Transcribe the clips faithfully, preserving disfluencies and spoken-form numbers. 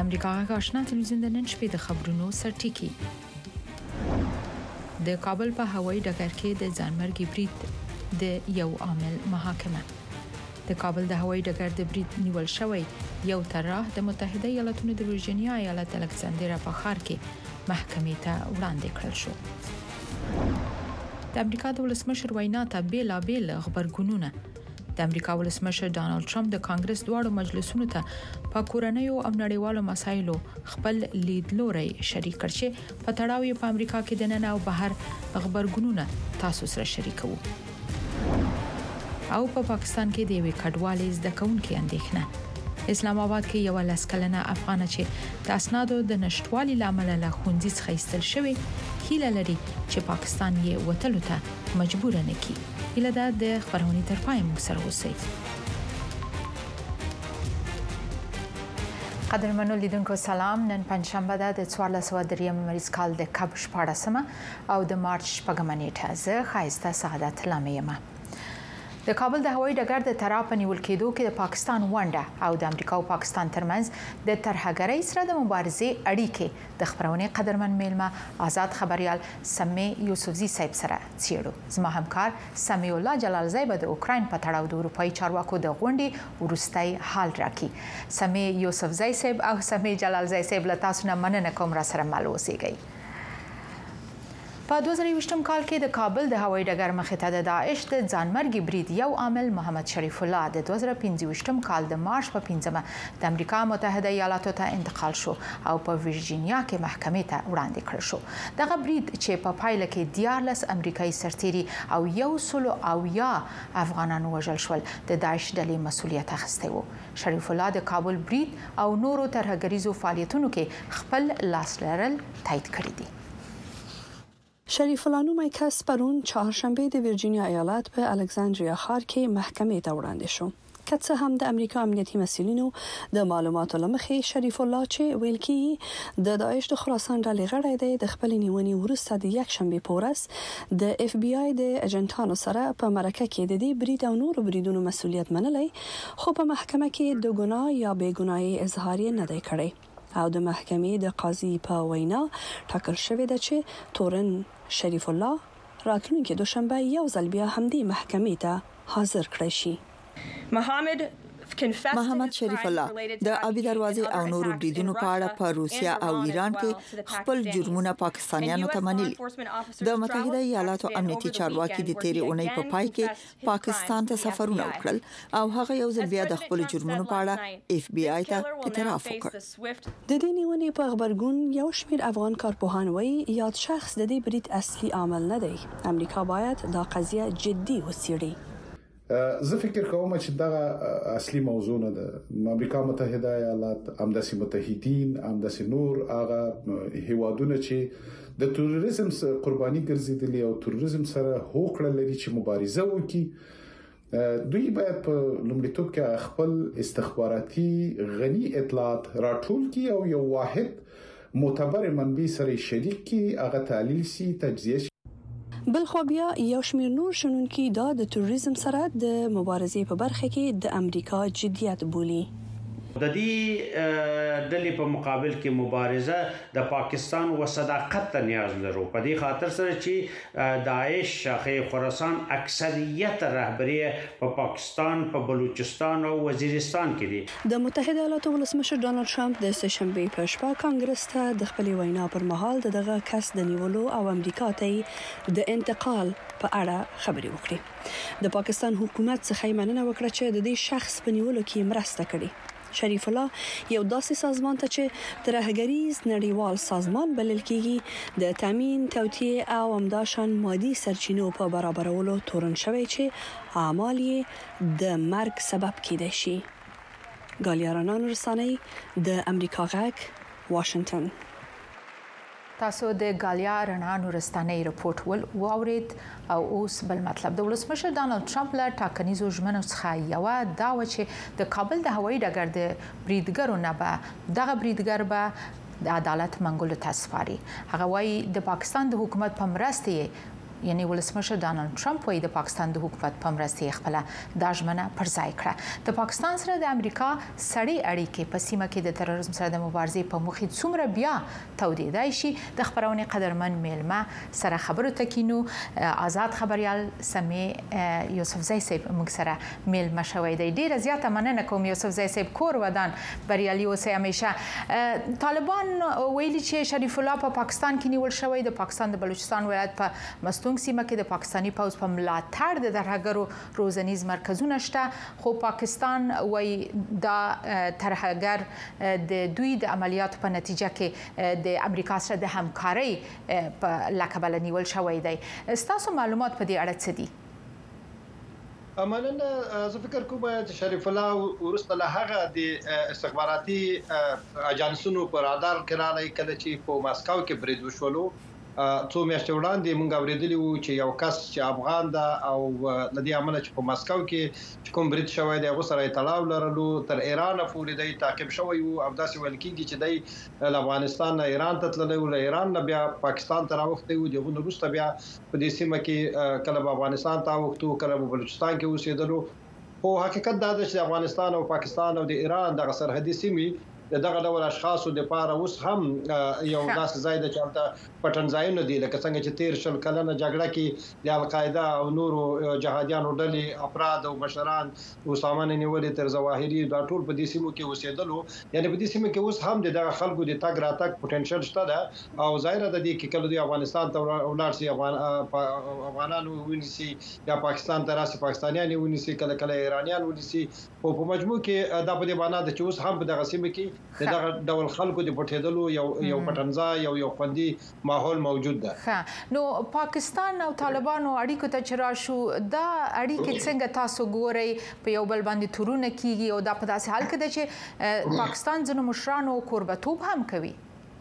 امریکا غږ آشنا تلویزیون د نن شپې د خبرونو سرټیکي. د کابل په هوایي ډګر کې د ځانمرګي برید د یو عامل محاکمه. د کابل د هوایي ډګر د برید نیول شوی یو طرح د متحده ایالاتونو د ورجینیا ایالت الکساندریا په ښار کې محکمې ته وړاندې کړل شو. د امریکا د ولسمشر وینا ته بیلابیل خبرګونونه. د امریکا ولسمشر ډانلډ ټرمپ د کانګرس دواړو مجلسونو ته په کورنیو او نړیوالو مسایلو خپل لیدلوري شریک کړ چې په تړاو یې په امریکا کې د نن او بهر خبرګونونه تاسو سره شریکو. او په پاکستان کې د یوې کډوالې زده کوونکې اندېښنه. اسلام آباد کې یو لسکلنه افغانه چې د اسنادو د نشټوالي لامل له ښوونځي څخه ایستل شوی هیله لري چې پاکستان یې وتلو ته مجبور نه کړي. هیله ده د خبرونې تر پای موږ سره اوسئ. قدرمنو لیدونکو سلام. نن پنځشنبه ده د څوارلس سوه دریم مریض کال د کب شپاړسمه او د مارچ شپږمه نیټه. زه ښایسته سعادت لامه یم. د کابل د هوایي ډګر د طرح په نیول کېدو کې د پاکستان ونډه او د امریکا او پاکستان ترمنځ د ترهګرۍ سره د مبارزې اړیکې د خبرونې قدرمن میلمه آزاد خبريال سمې یوسفزي صاحب سره څېړو. زما همکار سمیع الله جلالزی به د اوکراین په تړاو د اروپایي چارواکو د غونډې وروستی حال راکړي. سمیع یوسفزي صاحب او سمیع جلالزی صاحب له تاسو نه مننه کوم را سره مل اوسئ. په دوه زره یوویشتم کال کې د کابل د هوایي ډګر مخې ته د داعش د ځانمرګي برید یو عامل محمد شریف الله د دوه زره پنځه ویشتم کال د مارچ په پنځمه د امریکا متحده ایالاتو ته انتقال شو او په ورجینیا کې محکمې ته وړاندې کړل شو. دغه برید چې په پایله کې دیارلس امریکایي سرتیري او یو سلو او یا افغانان وژل شول د داعش ډلې مسؤلیت اخیستی و. شریف الله د کابل برید او نورو ترهګریزو فعالیتونو کې خپل لاس لرل تایید کړی دی. شریف الله نومي کس پرون چهارشنبه د ورجینیا ایالت په الکساندریا ښار کې محکمې ته وړاندې شو. که څه هم د امریکا امنیتي مسؤلینو د معلوماتو لمخې شریف الله چې ویل کېږي د داعش د خراسان ډلې غړی دی د خپل نیونې وروسته د یک شنبه په ورځ د اف بی آی د اجنټانو سره په مرکه کې د دې برید او نورو بریدونو مسؤلیت منلی، خو په محکمه کې د ګناه یا بې ګناهي اظهار نه دی کړی او د محکمې د قاضي په وینا ټاکل شوی دی چې تورن شریف الله راتلونکي دوشنبه یو ځل بیا همدې محکمې ته حاضر کړی شي. محمد محمد شریف الله د ابي دروازې او نورو بریدونو په اړه په روسیا او ایران کې خپل جرمونه پاکستانیانو ته منلي. د متحده ایالاتو امنیتي چارواکي د تیرې اونۍ په پای کې پاکستان ته سفرونه وکړل او هغه یو ځل بیا د خپل جرمونو په اړه اف بی آی ته اعتراف وکړ. د دې نیونې په خبرګون یو شمېر افغان کارپوهان وایي یاد شخص د دې برید اصلي عامل نه دی. امریکا باید دا قضیه جدي وڅېړي. زه فکر کوم چې دا اصلي موضوع نه ده. امریکا متحده ایالات همداسې متحدین همداسې نور هغه هیوادونه چې د تروریزم قرباني ګرځیدلي او تروریزم سره هوکړه لري چې مبارزه وکړي، دوی باید په لومړیتوب کې خپل استخباراتي غني اطلاعات راټول کړي او یو واحد معتبر منبع سره شریک کړي، هغه تحلیل سي، تجزیه. بل خو بیا یو شمېر نور شنونکي دا د تروریزم سره د مبارزې په برخه کې د امریکا جديت بولي. د دې ډلې په مقابل کې مبارزه د پاکستان و صداقت ته نیاز لرو. په دې خاطر سره چې داعش شاخه خراسان اکثریت رهبری په پاکستان، په بلوچستان او وزیرستان کې دي. د متحده ایالاتو ولسمشر ډانلډ ټرمپ د سه شنبه په شپه کانګرس ته د خپل وینا پر مهال دغه کس د نیولو او امریکا ته د انتقال په اړه خبرې وکړې. د پاکستان حکومت څخه مننه وکړه چې د دې شخص په نیولو کې مرسته کړې. شریف الله یو داسې سازمان ته چې ترهګریز نړیوال سازمان بلل کېږي د تامین، توطئه او همداشان مادي سرچینو په برابرولو تورن شوی چې اعمال یې د مرګ سبب کېدای شي. ګالیارانان رسانۍ د امریکا غږ واشنگټن. تاسو د ګالیا رڼانو رسنۍ رپورټ ول واورید او اوس بل مطلب. د ولسمشر ډانلډ ټرمپ له ټاکنیزو ژمنو څخه یو دا و چې د کابل د هوایي ډګر د بریدګرو نه به دغه بریدګر به د عدالت منګولو ته سپاري. هغه وایي د پاکستان د حکومت په مرسته یعنی ولسمشر ډانلډ ټرمپ وايي د پاکستان د حکومت په مرسته خپل د ژمنه پر ځای کړه. د پاکستان سره د امریکا سړې اړیکې په سیمه کې د تروریزم سره د مبارزې په موخه څومره بیا تودیدای شي د خبرونه قدرمن میلمه سره خبرو تکینو. آزاد خبريال سمي یوسفزی صاحب موږ سره میلمه شوی دی. ډیره زیاته مننه کوم یوسفزی صاحب، کور ودان بریالي اوسئ همیشه. طالبان ویلي چې شریف الله په پاکستان کې نیول شوی. د پاکستان د بلوچستان ولایت په مستونګ سیمه کې د پاکستاني پوځ په ملاتړ د ترهګرو روزنیز مرکزونه شته، خو پاکستان وایي دا ترهګر د دوی د عملیاتو په نتیجه کې د امریکا سره د همکارۍ په لقب نیول شوی دی. ستاسو معلومات په دې اړه څه دي؟ مننه. زه فکر کوم چې شریف الله ورسته له هغه د استخباراتي اجانسونو پر رادار کې راغلی کله چې په ماسکو کې برید وشولو. څو میاشتې وړاندې موږ اوریدلی وو چې یو کس چې افغان ده او لدی عمل چې په ماسکو کې کوم برید شوی دی هغه سره تړاو لرلو تر ایران پورې دی تعقیب شوی وو او داسې ویل کېږي چې دی له افغانستان نه ایران ته تللی و، له ایران نه بیا پاکستان ته راوختی و. دغه وروسته بیا په دې سیمه کې کله په افغانستان ته وختو کله په بلوچستان کې اوسېدلو. خو حقیقت دا ده چې افغانستان او پاکستان او د ایران دغه سرحدي سیمې دغه ډول اشخاصو د پاره اوس هم یو داسې ځای د چالتہ پټن ځایونه دي لکه څنګه چې تیر شل کلنه جګړه کې د القاعده او نورو جهادیانو ډلې افراد او بشران اسامه نیولې تر ظواهري دا ټول په دې سیمو کې اوسېدلو. یعنی په دې سیمو کې اوس هم دغه خلکو د تګ راتګ پوتنشل شته ده او ظاهر ده چې کله د افغانستان ته ولاړ شي افغانانو ونیسي یا پاکستان ته راسي پاکستانیان ونیسي کله کله ایرانیان ونیسي. او په مجموع کې دا په دې معنی ده چې اوس هم په دغه سیمه کې دغه ډول خلکو د پټېدلو یو یو پټنځا یو یو خوندي ماحول موجود ده. ها نو پاکستان او طالبانو اړیکو ته چې راشو دا اړیکې څنګه تاسو ګورئ؟ په یو بل باندې تورونه کیږي او دا په داسې حال کې ده چې پاکستان ځینو مشرانو کوربتوب هم کوي.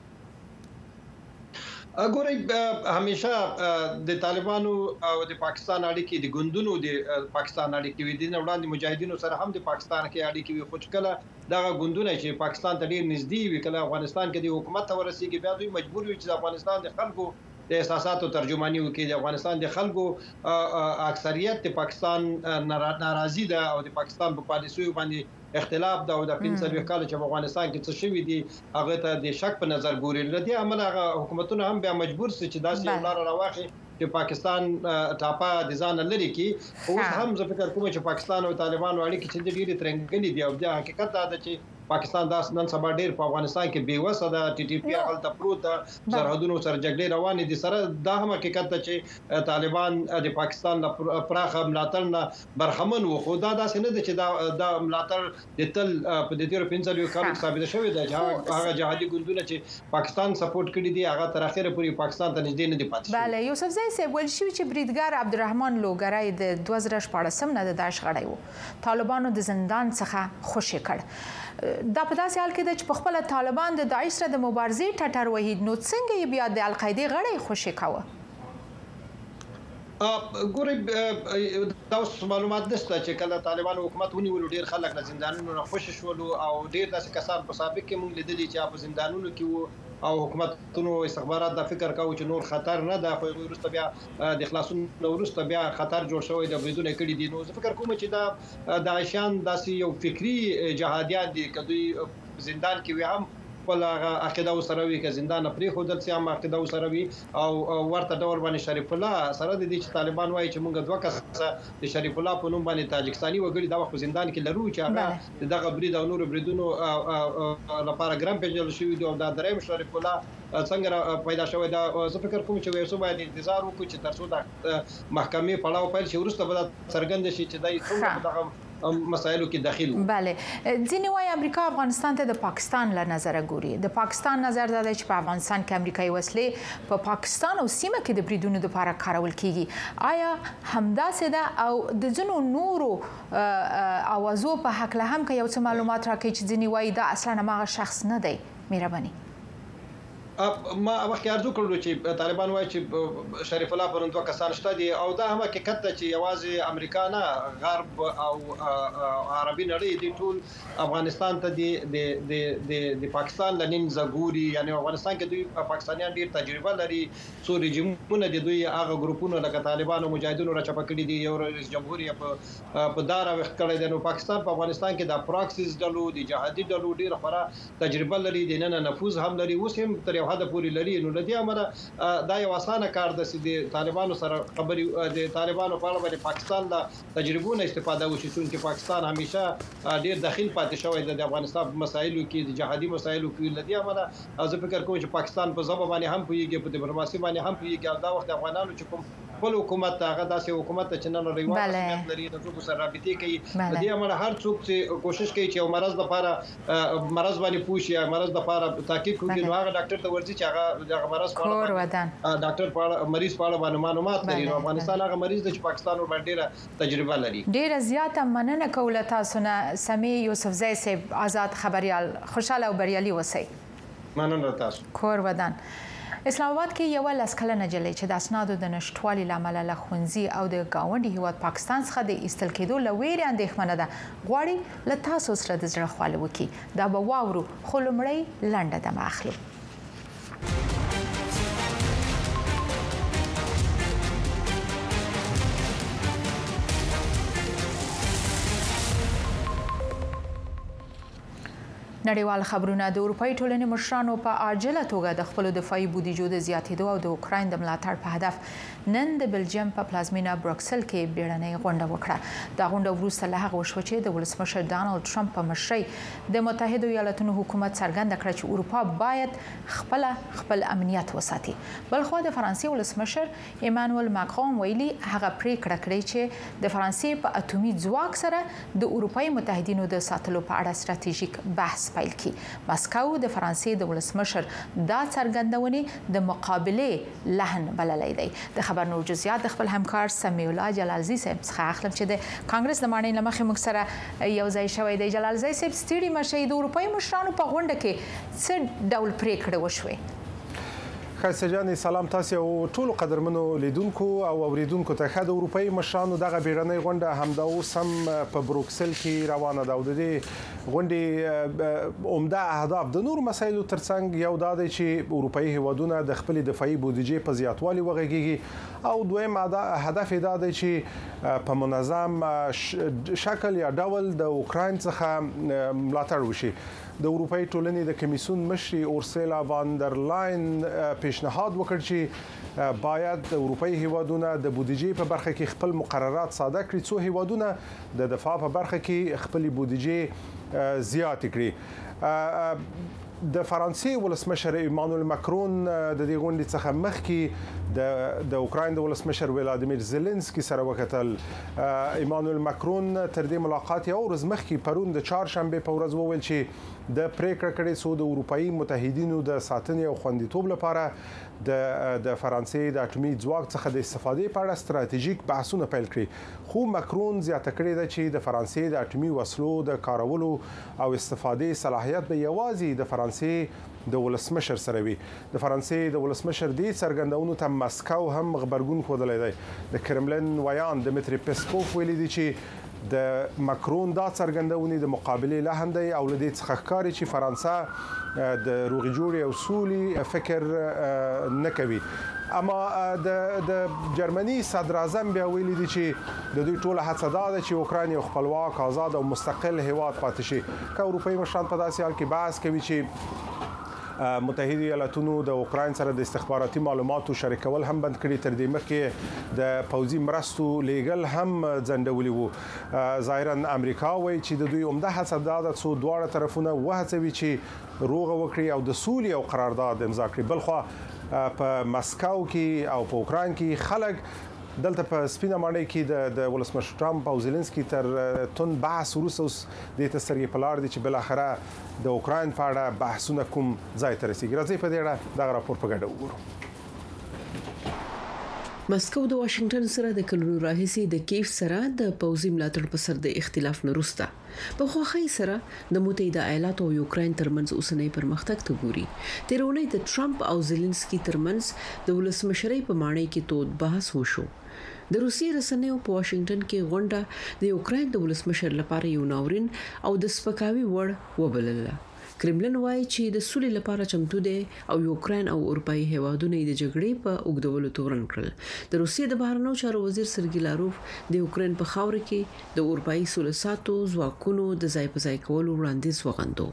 ګورئ همیشه د طالبانو او د پاکستان اړیکې د ګوندونو د پاکستان اړیکې وي. د وړاندې مجاهدینو سره هم د پاکستان کې اړیکې وي، خو کله دغه ګوندونه چې پاکستان ته ډیر نږدې وي کله افغانستان کې د حکومت ته ورسیږي بیا دوی مجبور وي چې د افغانستان د خلکو د احساساتو ترجمانی وکړي. د افغانستان د خلکو اکثریت د پاکستان ناراضي ده او د پاکستان په پالیسیو باندې اختلاف دا او د پنځه کال چې افغانستان کې څه شوی دي هغه ته د شک په نظر ګوري. لدی عمل هغه حکومتونه هم بیا مجبور سي چې داسې یو لار راوخي چې پاکستان ټاپه د ځان لري کې. اوس هم زه فکر کوم چې پاکستان او طالبانو اړیکې چې ډېری ترنګلې دي او د حقیقت دا ده چې پاکستان داس نن سبا ډیر په افغانستان کې بیوسه ده. ټي ټي پی هغه ته پروت ده، سرحدونو سره جګړې روانې دي. سره دا هم حقیقت ده چې طالبان د پاکستان د پراخه ملاتړ نه برخمن وو، خو دا داسې نه ده چې دا د ملاتړ د تل په دې تیر پنځه کال ثابت شوی ده چې هغه جهادي ګوندونه چې پاکستان سپورټ کړي دي هغه تر اخره پورې پاکستان ته نږدې نه دي پاتې. بله یوسفزی صاحب ویل شوی چې بریدګر عبدالرحمن لوګری د دوه زره شپاړسم نه د داعش غړی و، طالبانو د زندان څخه خوشی کړ. دا په داسې حال کې ده چې په خپل طالبان د داعش سره د مبارزې ټټر وهي، نو څنګه یې بیا د القاعده غړی خوشی کاوه؟ ګورئ دا اوس معلومات نشته چې کله طالبان حکومت ونیول ډیر خلک له زندانونو نه خوشی شول او ډیر داسې کسان په سابق کې موږ لیدلي چې په زندانونو کې وو او حکومتونو استخبارات دا فکر کاوه چې نور خطر نه ده، خو وروسته بیا د خلاصون وروسته بیا خطر جوړ شوی د بریدونه کړي دي. نو زه فکر کوم چې دا داعشیان داسې یو فکری جهادیان دي که دوی زندان کې وي هم خپل عقیده سره وي که زندان پرې خودل سي هم عقیده سره وي او ورته ډول باندې شریف الله سره د دې چې طالبان وایي چې موږ دوه کس د شریف الله په نوم باندې تاجکستاني وګړي دا وخت زندان کې لرو چې هغه دغه برید او نور بریدونو لپاره ګرام پیژل شوی دی او دا دریم شریف الله څنګه پیدا شوی دا زه فکر کوم چې وایي باید انتظار وکړو چې ترڅو د محکمې پړاو پیل شي وروسته به څرګند شي چې دای څنګه دغه مسایلو کې داخل وو. بله ځینې وایي امریکا افغانستان ته د پاکستان له نظره ګوري. د پاکستان نظر دا دی چې په افغانستان کې امریکایي وسلې په پاکستان او سیمه کې د بریدونو لپاره کارول کیږي. آیا همداسې ده او د ځینو نورو اوازو په هکله هم که یو څه معلومات راکړي چې ځینې وایي دا اصلا هماغه شخص نه دی؟ مهرباني. ما مخکې ارزو کړو چې طالبان وایي چې شریف الله پرون دوه کسان شته دي او دا هم حقیقت ده چې یوازې امریکا نه غرب او عربي نړۍ دي ټول افغانستان ته د د د پاکستان لنین زګوري یعنی افغانستان کې دوی پاکستانیان ډیر تجربه لري څو رژیمونه د دوی هغه ګروپونو لکه طالبان او مجاهدونو را چپه کړي دي یو رئیس جمهوریت په په دارا وخت کړی دی نو پاکستان په افغانستان کې د پراکسیس ډلو د جهادي ډلو ډیر خورا تجربه لري د نن نفوذ هم لري اوس هم تر یو حد پورې لري نو لدی امره دا یو اسانه کار د سید طالبانو سره خبري د طالبانو په اړه باندې پاکستان د تجربو استفاده وشي چې پاکستان همیشه ډیر داخل پاتې شوی د افغانستان په مسایلو کې د جهادي مسایلو کې لدی امره زه فکر کوم چې پاکستان په ځبه باندې هم پویږي په ډیپلوماسي باندې هم پویږي دا وخت افغانانو چې کوم خپل حکومت هغه داسې حکومت چې نن لري رسمیت لري د څوک سره رابطې کوي د دې امر هر څوک چې کوشش کوي چې مرز د لپاره مرز باندې پوښي یا مرز د لپاره تحقیق کوي نو هغه ډاکټر ته ورځي چې هغه د مرز په اړه ډاکټر په اړه مریض په اړه باندې معلومات لري نو افغانستان هغه مریض د پاکستان ور باندې تجربه لري ډیر زیاته مننه کوله تاسو نه سمي یوسفزی صاحب آزاد خبريال خوشاله او بریالي اوسئ مننه تاسو کور ودان اسلام آباد کې یو لسکلنه جلې چې د اسنادو د نشټوالي لامل له خونځي او د گاونډي هیواد پاکستان څخه د ایستل کېدو لویری اندېښمنه ده غواړي له تاسو سره د زړه خواله وکي دا به واورو خو لومړی لنډه دمه اخلو نړیوال خبرونه د اروپאי ټولنې مشرانو په عاجله توګه د خپل دفاعي بودیجو د زیاتېدو او د اوکراین د ملاتړ په هدف نن د بلجیم په پلازمینا بروکسل کې بیړنۍ غونډه وکړه دا غونډه وروسته له هغه وشوه چې د ولسمشر ډانلډ ټرمپ په مشرۍ د متحده ایالاتونو حکومت څرګنده کړه چې اروپا باید خپل خپل امنیت وساتي بلخو د فرانسې ولسمشر ایمانوئل ماکرون ویلي هغه پریکړه کړې چې د فرانسې په اټومي ځواک سره د اروپאי متحدینو د ساتلو په اړه ستراتیژیک بحث پیل کی ماسکو د فرانسې د ولسمشر دا څرګندونې د مقابله لحن بللای دی د خبر نور جزئیات د خپل همکار سمیع الله جلالزی صاحب څخه اخلم چې د کانګرس د مانۍ لمخې موږ سره یو ځای شوی دی جلالزی صاحب ستړي مشه د اروپאי مشرانو په غونډه کې څه ډول پریکړه وشوه خاصه جان سلام تاسو او ټول قدرمنو لیدونکو او اوریدونکو ته خد اروپאי مشرانو دغه بیړنۍ غونډه همدا اوس هم په بروکسل کې روانه ده او د دې غونډې عمده اهداف د نور مسایلو ترڅنګ یو دا دی چې اروپאי هیوادونه د خپل دفاعي بودیجې په زیاتوالي وغږیږي او دویم هدف دا دی چې په منظم شکل یا ډول د اوکراین څخه ملاتړ وشي د اروپאי ټولنې د کمیسیون مشري اورسولا وان در لاین پیشنهاد وکړ چې باید د اروپאי هیوادونه د بودیجې په برخه کې خپل مقررات ساده کړي څو هیوادونه د دفاع په برخه کې خپل بودیجې زیات کړي د فرانسې ولسمشر ایمانوئل ماکرون د دې غونډې څخه مخکې د د اوکراین د ولسمشر ولادیمیر زيلنسکي سره وکتل ایمانوئل ماکرون تر دې ملاقات یو ورځ مخکې پرون د چهارشنبه په ورځ وویل چې د پریکړه کړې سو د اروپאי متحدینو د ساتنې او خوندیتوب لپاره د د فرانسې د اټومي ځواک څخه د استفادې په اړه ستراتیژیک بحثونه پیل کړي خو ماکرون زیاته کړې ده چې د فرانسې د اټومي وسلو د کارولو او استفادې صلاحیت به یوازې د فرانسې د ولسمشر سره وي د فرانسې د ولسمشر دی څرګندونو ته مسکو هم خبرګون خوده دی د کرملین ویان دمیتری پسکوف ویلي دی چې د ماکرون دا څرګندونې د مقابله لحن دی او لدې څخه ښکاري چې فرانسه د روغې جوړې او سولې فکر نه کوي اما د د جرمني صدر اعظم بیا ویلي دي چې د دوی ټوله هڅه ده چې اوکراین یو خپلواک آزاد او مستقل هیواد پاتې شي که اروپאי مشران په داسې حال کې بحث کوي چې متحده ایالاتونو د اوکراین سره د استخباراتي معلوماتو شریکول هم بند کړي تر دې مخکې د پوځي مرستو لیګل هم ځنډولي وو ظاهرا امریکا وایي چې د دوی عمده هڅه ده چې دواړه طرفونه وهڅوي چې روغه وکړي او د سولې او قرارداد امضا کړي بلخو په مسکو کې او په اوکراین کې خلک دلته په سپینه ماڼۍ کې د د ولسمشر ټرمپ او زيلنسکي تر تون بحث وروسته د تسرګي پلار دي چې بل اخره د اوکراین په اړه بحثونه کوم ځای ته رسیدي راځي په دې اړه دا راپور په ګډه وګورو ماسکو د واشنگټن سره د کلونو راهیسې د کیف سره د پوځي ملاتړ په سر د اختلاف نه وروسته په خوخي سره د متحده ایالاتو او یوکرين ترمنځ اوسنۍ پرمختګ ته ګوري. تیرونی د ټرمپ او زيلنسکي ترمنځ د ولسمشرۍ په معنی کې تود بحث وشو. د روسیې رسنیو په واشنگټن کې غونډه د یوکرين د ولسمشر لپاره یو ناورین او د سپکاوي وړ وبلله. کرملن وایي چې د سولې لپاره چمتو دی او یوکرين او اروپאי هیوادونه د جګړې په اوږدولو تورن کړل. د روسیې د بهرنیو چارو وزیر سرګی لاروف د یوکرين په خاور کې د اروپאי سولساتو ځواکونو د ځای په ځای کولو وړاندیز وغندو.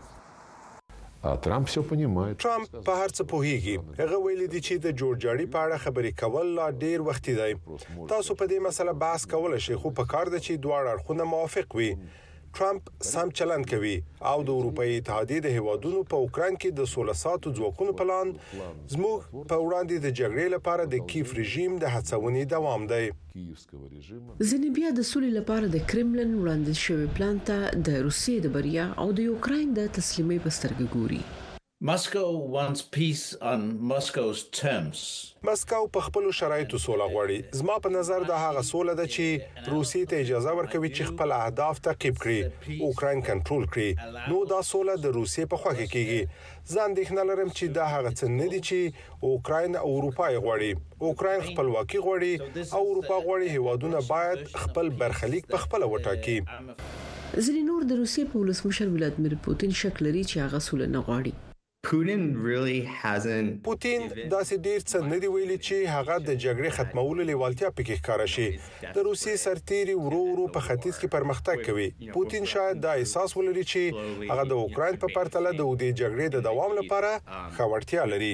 ترامپ څه پنیمای ترامپ په هر څه پوهیږي. هغه ویل دي چې د جوړجاړي په اړه خبرې کول لا ډیر وخت دی. تاسو په دې مسله بحث کول شي خو په کار ده چې دواړه اړخونه موافق وي. ترامپ سم چلند کوي او د اروپאי اتحادیې د هیوادونو په اوکران کې د سولساتو ځواکونو پلان زموږ په وړاندې د جګړې لپاره د کیف رژیم د هڅونې دوام دی. ځینې بیا د سولې لپاره د کرملن وړاندیز شوی پلان ته د روسیې د بریا او د یوکرين د تسلیمۍ په سترګه ګوري. Moscow wants peace on Moscow's terms. مسکو په خپل شرایطو سوله غواړي. زما په نظر دا هغه سوله ده چې روسیې ته اجازه ورکوي چې خپل اهداف تعقیب کړي، اوکرين کنټرول کړي. نو دا سوله د روسیې په خوښه کېږي. ځان اندېښنه لرم چې دا هغه څه نه دي چې اوکرين او اروپای غواړي. اوکرين خپلواکي غواړي او اروپا غواړي هیوادونه باید خپل برخلیک په خپل وټاکي. ځینې نور د روسیې په ولسمشر ولادمیر پوتین شک لري چې هغه سوله نه غواړي. Putin really hasn't پوتین داسې ډیر څه نه دی ویلي چې هغه د جګړې ختمولو لیوالتیا پکې ښکارا شي. د روسیې سرتیري ورو ورو په ختیځ کې پرمختګ کوي. پوتین شاید دا احساس ولري چې هغه د اوکرين په پرتله د دې جګړې د دوام لپاره خبرتیا لري.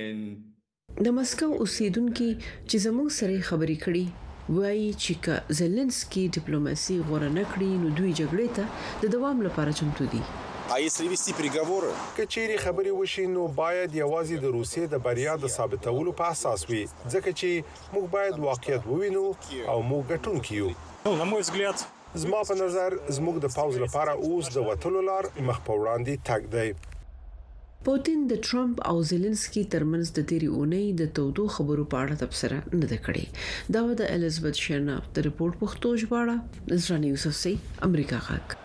د مسکو اوسیدونکو چې زموږ سره خبرې کړي وایي چې که زيلنسکي ډیپلوماسي غوړه نکړي نو دوی جګړې ته د دوام لپاره چمتو دي. А если вести переговоры, کچېری خبرې وشي нو باید یوازې د روسیې د بریا د ثابتولو په اساس وي. ځکه چې موږ باید واقعیت ووینو او موږ ګټونکي یو. نو на мой взгляд زما په نظر زموږ د پاوز لپاره اوس د وټلو لار مخ په وړاندې تګ دی. پوتین د ټرمپ او زيلنسکي ترمنځ د تیری اونۍ د تودو خبرو په اړه تبصره نه ده کړې. دا د الیزابت شرناف د ریپورت پښتو ژباړه نظرانه یوسف سي امریکا غاک.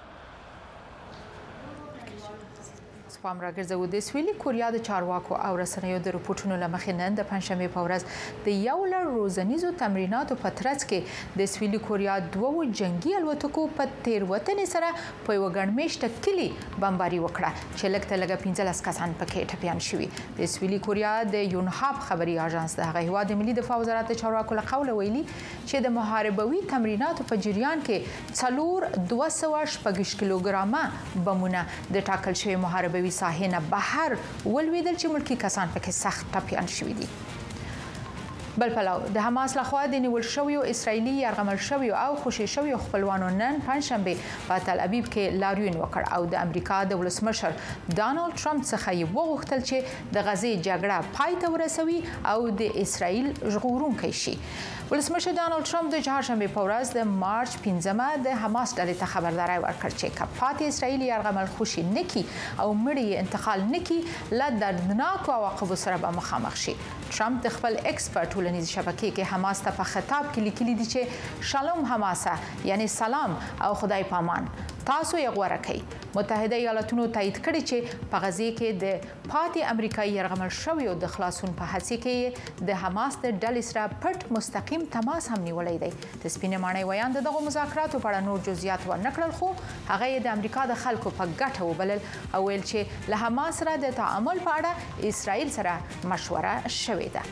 پام راګرځو د سویلي کوریا د چارواکو او رسنیو د رپورټونو لمخې نن د پنځمې په ورځ د یو لړ روزنیزو تمریناتو په ترڅ کې د سویلي کوریا دوه جنگي الوتکو په تیروتنې سره په یو ګڼمېشته کلی بمباري وکړه چې لږ ته لږ پنځلس کسان پکې ټپيان شوي. د سویلي کوریا د یونهاب خبري اژانس د هغه هیواد ملي دفاع وزارت د چارواکو له قوله ویلي چې د محاربوي تمریناتو په جریان کې څلور دوه سوه شپږ کیلوګرامه بمونه د ټاکل شوی محاربوي ساحنه بهر ولویدل چې ملکی کسان پکې سخت ټپيان شوي دي. بل پلاو د حماس لخوا د نیول شویو اسرایلی یرغمل شویو او خوشی شویو خپلوانو نن پنځشنبه په تل ابیب کې لاریون وکړ او د امریکا د ولسمشر ډانلډ ټرمپ څخه یې وغوښتل چې د غزې جګړه پای ته ورسوي او د اسرایل ژغورونکی شي. ولسمشر ډانلډ ټرمپ د چهارشنبه په ورځ د مارچ پنځمه د حماس ډلې ته خبرداري ورکړه چې کفات اسرایلی یرغمل خوشی نکي او مړی انتقال نکي لا دردناک عواقب سره به مخامخ شي. ټرمپ د خپل ایکسپرت ټولنیز شبکې کې حماس ته په خطاب کې لیکلي دي چې شالوم حماسه یعنی سلام او خدای پامان تاسو یې غوړه کړئ. متحده ایالاتونو تایید کړی چې په غزې کې د پاتې امریکایي یرغمل شویو د خلاصون په هڅه کې د حماس د ډلې سره پټ مستقیم تماس هم نیولای دی. د سپینې ماڼۍ ویان دغه مذاکراتو په اړه نور جزئیات ورنکړل خو هغه د امریکا د خلکو په ګټه وبلل او ویل چې له حماس سره د تعامل په اړه اسرائیل سره مشوره شوې ده.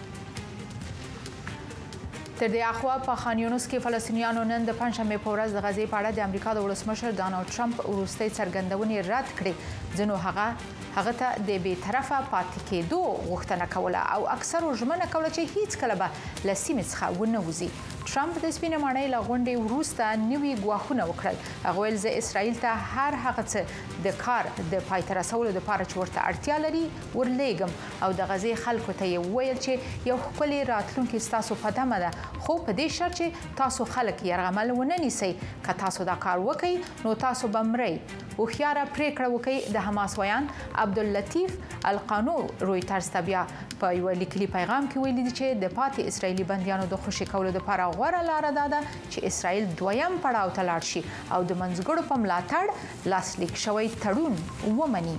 تر دې اخوا په خان یونس کې فلسطینیانو نن د پنځمې په ورځ د غزې په اړه د امریکا د ولسمشر ډانلډ ټرمپ وروستۍ څرګندونې رد کړې. ځینو هغه هغه ته د بې طرفه پاتې کېدو غوښتنه کوله او اکثرو ژمنه کوله چې هیڅ کله به له سیمې څخه ونه وځي. ټرمپ د سپینې ماڼۍ له غونډې وروسته نوي ګواښونه وکړل. هغه ویل زه اسرائیل ته هر هغه څه د کار د پای ته رسولو لپاره چې ورته اړتیا لري ورلیږم او د غزې خلکو ته یې وویل چې یو ښکلی راتلونکی ستاسو په دمه ده خو په دې شرط چې تاسو خلک یرغمل ونه نیسئ. که تاسو دا کار وکړئ نو تاسو به مرئ. هوښیاره پریکړه وکړئ. د حماس ویان عبداللطیف القانو رويټرز ته بیا په یو لیکلي پیغام کې ویلي دي چې د پاتې اسرایلی بندیانو د خوشي کولو لپاره غوړه لار ده چې اسرائیل دویم پړاو ته لاړ شي او د منځګړو په ملاتړ لاسلیک شوی تړون ومني.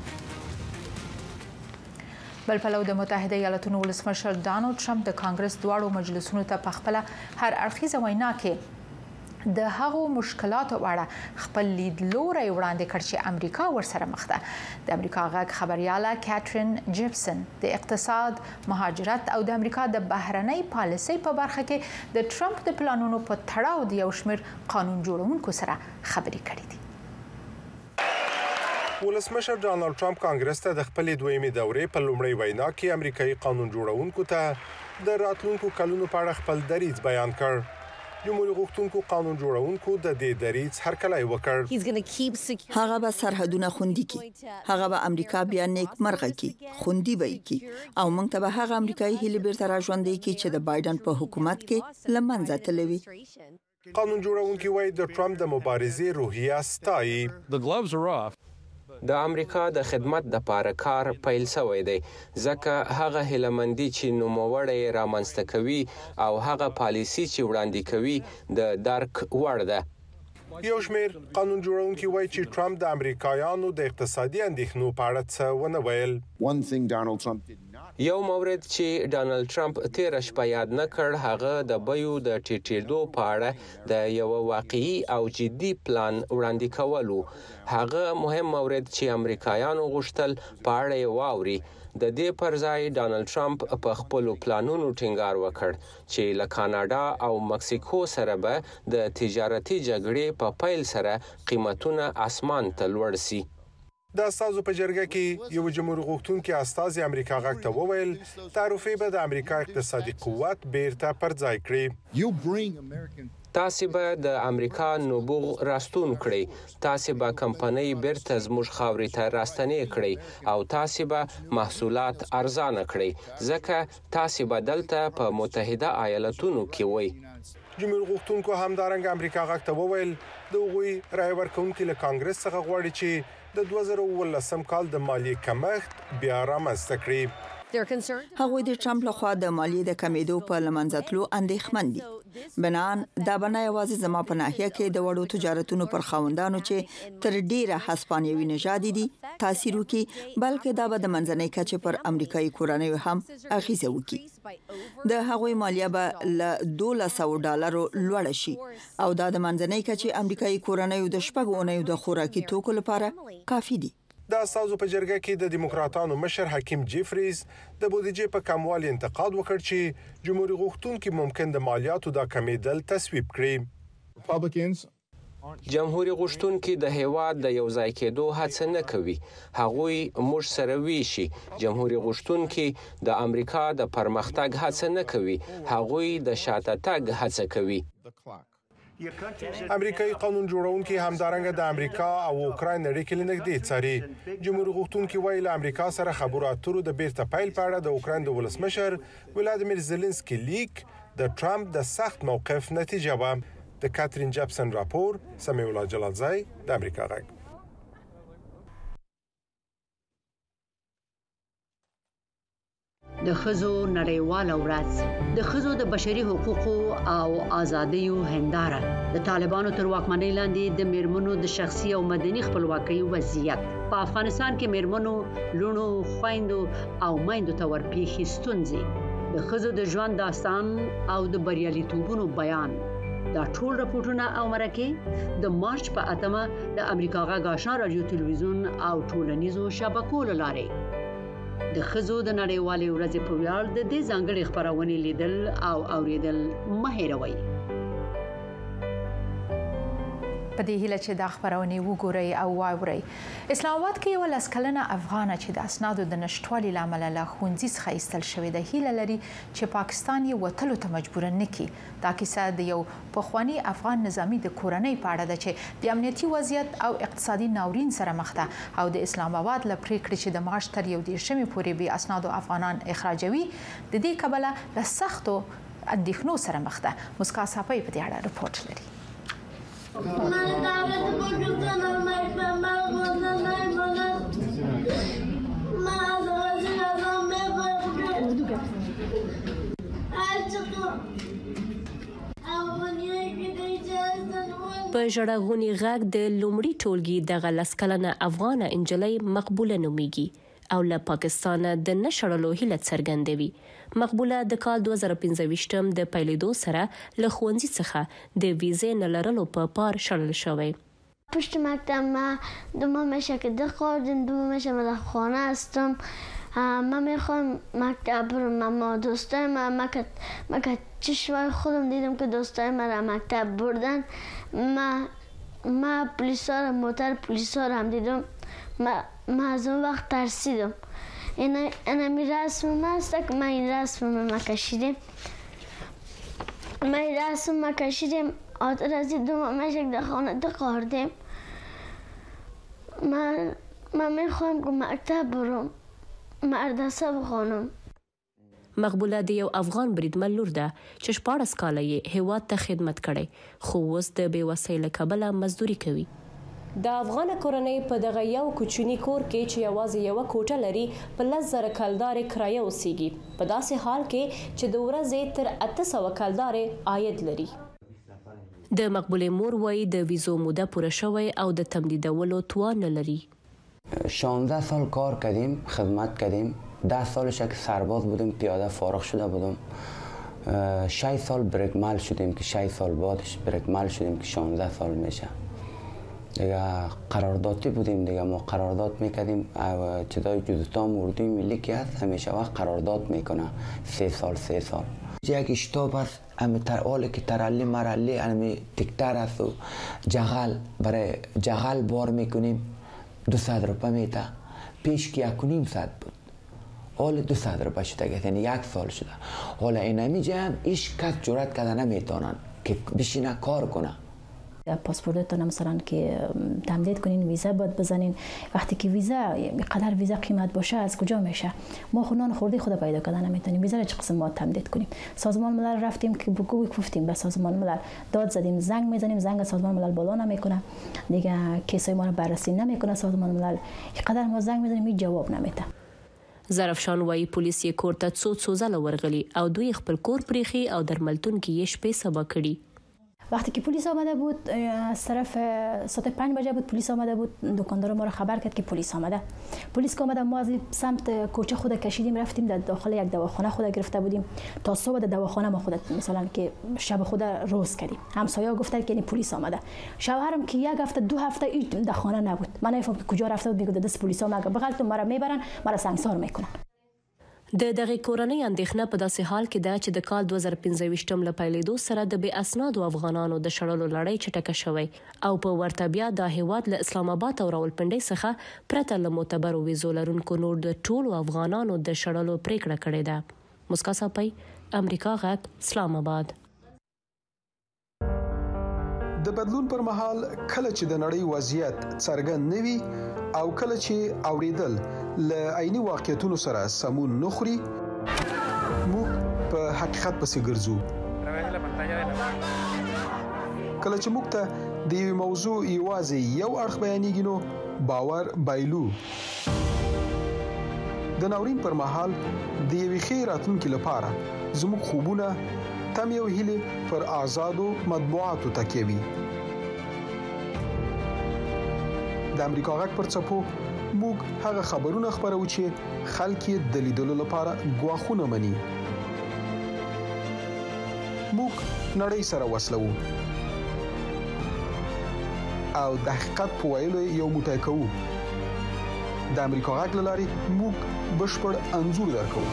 بل پلو د متحده ایالاتونو ولسمشر ډانلډ ټرمپ د کانګرس دواړو مجلسونو ته په خپل هر اړخیزه وینا کې د هغو مشکلاتو اړه خپل لیدلوری وړاندې کړ چې امریکا ورسره مخ ده. د امریکا غږ خبرياله کاترین جیپسن د اقتصاد، مهاجرت او د امریکا د بهرنۍ پالیسۍ په برخه کې د ټرمپ د پلانونو په تړاو د یو شمېر قانون جوړونکو سره خبرې کړې دي. ولسمشر ډانلډ ټرمپ کانګرس ته د خپل دویمې دورې په لومړۍ وینا کې امریکایي قانون جوړونکو ته د راتلونکو کلونو په اړه خپل دریځ بیان کړ. جمهوریت غوښتونکو قانون جوړونکو د دې دریځ هرکلی وکړ. هغه به سرحدونه خوندي کی، هغه به امریکا بیا نیک مرغه کی، خوندي به کی او موږ ته به هغه امریکایي هیلې بیرته راژوندې کی چې د بایدن په حکومت کې لمنځه تللې وي. قانون جوړونکو وايي د ټرمپ د مبارزې روحیه ستایي. The gloves are off. د امریکا د خدمت د پاره کار پیل شوی دی ځکه هغه هلمندي چې نوموړی رامنځته کوي او هغه پالیسی چې وړاندې کوي د درک وړ ده. یو شمېر قانون جوړونکي وایي چې ټرمپ د امریکایانو د اقتصادي اندېښنو په اړه څه ونه ویل. یو مورد چې ډانلډ ټرمپ تیر شپه یاد نه کړ هغه د بیو د ټیټېدو په اړه د یو واقعي او جدي پلان وړاندې کولو. هغه مهم مورد چې امریکایانو غوښتل په اړه یې واوري. د دې پر ځای ډانلډ ټرمپ په خپل پلانونو ټینګار وکړ چې له کاناډا او مکسیکو سره به د تجارتي جګړې په پیل سره قیمتونه اسمان ته لوړ شي. د استازو په جرګه کې یو جمهوریت غوښتونکي استازي امریکا غږ ته وویل تعرفې به د امریکا اقتصادي قوت بیرته پر ځای کړي. تاسو به د امریکا نبوغ راستون کړئ، تاسو به کمپنۍ بیرته زموږ خاورې ته راستنې کړئ او تاسو به محصولات ارزانه کړئ ځکه تاسو به دلته په متحده ایالاتونو کې وئ. جمهوریت غوښتونکو همدارنګه امریکا غږ ته وویل د هغوی رای ورکوونکي له کانګرس څخه غواړي چې د دوه زره اوولسم کال د مالیې کمښت بیا رامنځته کړي. هغوی د ټرمپ لخوا د مالیې د کمیدو په لمنځتلو اندېښمن دي. بنان دا بنا یوازې زما په ناحیه کې د وړو تجارتونو پر خاوندانو چې تر ډیره هسپانوي نژادي دي تاثیر وکړي بلکې دا به د منځنۍ کچې پر امریکایي کورنیو هم اغیزه وکړي. د هغوی مالیه به له دولس سوه ډالرو لوړ شي او دا د منځنۍ کچې امریکایي کورنیو د شپږ اونیو د خوراکي توکو لپاره کافي دي. د استازو په جرګه کې د دیموکراتانو مشر حکیم جیفریز د بودیجې په کموالي انتقاد وکړ چې جمهوریت غوښتونکي ممکن د مالیاتو د کمیدل تصویب کړي. جمهوریت غوښتونکي د هیواد د یو ځای کېدو هڅه نه کوي. هغوی موږ سره ویشي. جمهوریت غوښتونکي د امریکا د پرمختګ هڅه نه کوي. هغوی د شاته تګ هڅه کوي. امریکایي قانون جوړونکي همدارنګه د امریکا او اوکراین اړیکې لنږدې څاري. جمهوریت غوښتونکي وایي له امریکا سره خبرو اترو د بیرته پیل په اړه د اوکراین د ولسمشر ولادیمیر زيلنسکي لیک د ټرمپ د سخت موقف نتیجه و. د کاترین جیپسن راپور، سمیع الله جلالزای، د امریکا غږ. د ښځو نړیواله ورځ د ښځو د بشري حقوقو او ازادیو هنداره د طالبانو تر واکمنۍ لاندې د میرمنو د شخصي او مدني خپلواکۍ وضعیت په افغانستان کې میرمنو لونو خويندو او میندو ته ورپېښې ستونزې د ښځو د ژوند داستان او د بریالیتوبونو بیان دا ټول راپورټونه او مرکې د مارچ په اتمه د امریکا غږ آشنا رادیو تلویزیون او ټولنیزو شبکو له لارې د ښځو د نړیوالې ورځې په ویاړ د دې ځانګړې خبرونه لیدل او اوریدل مه هېروئ. په دې هیله چې دا خبرونه وګورئ او واورئ. اسلام آباد کې یو لسکلنه افغانه چې د اسنادو د نشټوالي لامل له ښوونځي څخه ایستل شوې ده هیله لري چې پاکستان یې وتلو ته مجبور نه کړي. دا کیسه د یو پخوانی افغان نظامی د کورنۍ په اړه ده چې د امنیتي وضعیت او اقتصادي ناورین سره مخ ده او د اسلام آباد له پریکړې چې د مارچ تر یو دیرشمې پورې به اسنادو افغانان اخراجوي د دې کبله له سختو اندېښنو سره مخ ده. مسکا صاحب په دې اړه رپورټ لري. په ژړغوني غږ د لومړي ټولګي دغه لسکلنه افغانه انجلۍ مقبوله نومیږي او له پاکستان د نشړلو هیله څرګندوي. مقبوله د کال دوه زره پنځه د پیلېدو سره له ښوونځي څخه د ویزې نه لرلو په پار شړل شوی. پشت مکتب ما دوم شکل خوردم، دوم شکل خانه هستم. من میخوام مکتب برم، اما دوستای من مکت چشمای خودم دیدم که دوستای من را مکتب بردن. ما ما پلیسا را موتر پلیسا را هم دیدم. ما از اون وقت ترسیدم. این این رسم ما است که ما این رسم ما کشیدیم. ما این رسم ما کشیدیم. آتر از دوم مشک در خانه دقاردیم. من ما میخوام که مکتب برم، مدرسه بخونم. مقبوله د یو افغان بریدمن لور ده چې شپاړس کاله یې هیواد ته خدمت کړی، خو اوس د بې وسۍ له کبله مزدوري کوي. د افغان کورنۍ په دغه یو کوچني کور کې چې یوازې یوه کوټه لري په لس زره کلدارې کرایه اوسیږي، په داسې حال کې چې د ورځې تر اته سوه کلدارې عاید لري. د مقبولې مور وایي د ویزو موده پوره شوی او د تمدیدولو توان نه لري. شانزده سال کار کردیم، خدمت کردیم. ده سالش که سرباز بودیم، پیاده فارغ شده بودم. شش سال برکمل شدیم که شش سال بعدش برکمل شدیم که شانزده سال میشه. دیگه قراردادی بودیم، دیگه ما قرارداد میکردیم. چیزای جزستان اردوی ملی که هست همیشه وقت قرارداد میکنه سه سال سه سال. یک اشتاب هست، امی تر حالی که ترلی مرلی امی تکتر هست و جغل برای جغل بار میکنیم. دو صد روپه میته، پیش که یک و نیم صد بود، حال دو صد روپه شده، یعنی یک سال شده. حالا این همیجه هم ایش کس جرات کرده نمیتونن که بشینه کار کنه. پاسپورتتون مثلا که تمدید کنین، ویزا باید بزنین. وقتی که ویزا قدر ویزا قیمت باشه از کجا میشه؟ ما خونان خورده خود پیدا کردن نمیتونیم. ویزا را چه قسم ما تمدید کنیم؟ سازمان ملل رفتیم که بگو گفتیم به سازمان ملل، داد زدیم، زنگ میزنیم، زنگ سازمان ملل بالا نمیکنه، دیگه کیسای ما رو بررسی نمیکنه سازمان ملل. قدر ما زنگ میزنیم هیچ جواب نمیده. ظرفشان وایي پولیس یې کور ته څو څو ځله ورغلي او دوی خپل کور پریخي او درملتون کې یې شپې سبا کړي. وقتی که پلیس آمده بود از طرف ساعت پنج بجه بود، پلیس آمده بود، دکاندار ما رو خبر کرد که پلیس آمده. پلیس که آمده ما از سمت کوچه خود کشیدیم رفتیم در داخل یک دواخانه خود گرفته بودیم تا صبح در دواخانه ما خود مثلا که شب خود روز کردیم. همسایه‌ها گفتن که این پلیس آمده. شوهرم که یک هفته دو هفته هیچ در خانه نبود. من نمی‌فهمم که کجا رفته بود، میگه دست پلیسا ما بغلتون مرا میبرن، مرا سنگسار میکنن. د دغه کورنۍ اندېښنه په داسې حال کې ده چې د کال دوه زره پنځه له پیلېدو سره د بې اسنادو افغانانو د شړلو لړۍ چټکه شوی او په ورته بیا د هیواد له اسلام آباد او راولپنډۍ څخه پرته له معتبرو ویزو لرونکو نور د ټولو افغانانو د شړلو پریکړه کړې ده. مسکا صاحب، امریکا غږ، اسلام آباد. د بدلون پر مهال کله چې د نړۍ وضعیت څرګند نوي او کله چې اوریدل له عیني واقعیتونو سره سمون نخوري، موږ په حقیقت پسې ګرځو. کله چې موږ ته د یوې موضوع یوازې یو اړخ بیانېږي نو باور بایلو. د ناورین پر مهال د یوې ښې راتلونکې لپاره زموږ خوبونه تم یو هیله پر آزادو مطبوعاتو تکیه وي. د امریکا غږ پر څپو موږ هغه خبرونه خبرو چې خلک یې د لیدلو لپاره غواخونه مني. موږ نړۍ سره وصلو او د حقیقت په ویلو یو موټی کوو. د امریکا غږ له لارې موږ بشپړ انځور درکوو.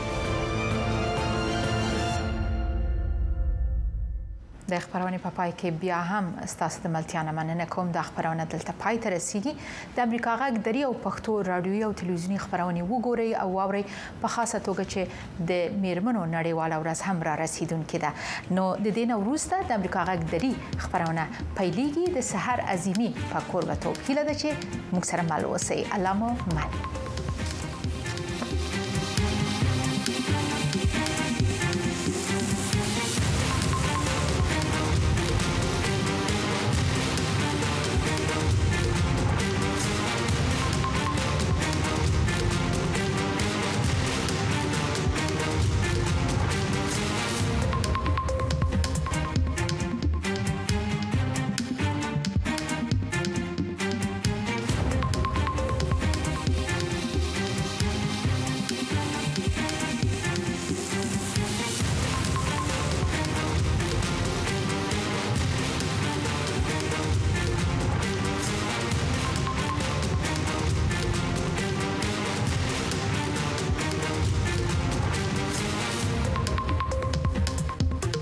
د خبرونه په پای کې بیا هم ستاسو د ملتیا مننه کوم. د خبرونه دلته پای ته رسیدي. د امریکا غږ درې او پښتو رادیوي او تلویزیونی خبرونه وګورئ او واورئ، په خاصه توګه چې د میرمنو نړیواله ورځ هم را رسیدونکې ده. نو د دې نه وروسته د امریکا غږ درې خبرونه پیلېږي. د سحر عظیمي په کوربتوب هیله ده چې موږ سره مل اوسئ. الله مو مل.